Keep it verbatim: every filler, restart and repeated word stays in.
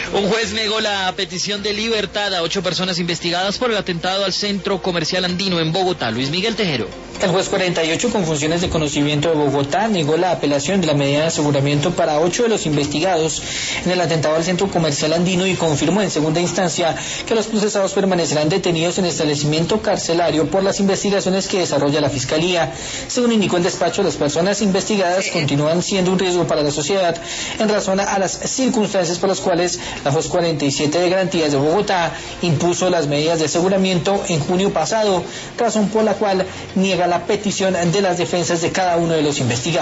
Un juez negó la petición de libertad a ocho personas investigadas por el atentado al Centro Comercial Andino en Bogotá. Luis Miguel Tejero. El juez cuarenta y ocho con funciones de conocimiento de Bogotá negó la apelación de la medida de aseguramiento para ocho de los investigados en el atentado al Centro Comercial Andino y confirmó en segunda instancia que los procesados permanecerán detenidos en establecimiento carcelario por las investigaciones que desarrolla la Fiscalía. Según indicó el despacho, las personas investigadas continúan siendo un riesgo para la sociedad en razón a las circunstancias por las cuales la juez cuarenta y siete de Garantías de Bogotá impuso las medidas de aseguramiento en junio pasado, razón por la cual niega la petición de las defensas de cada uno de los investigados.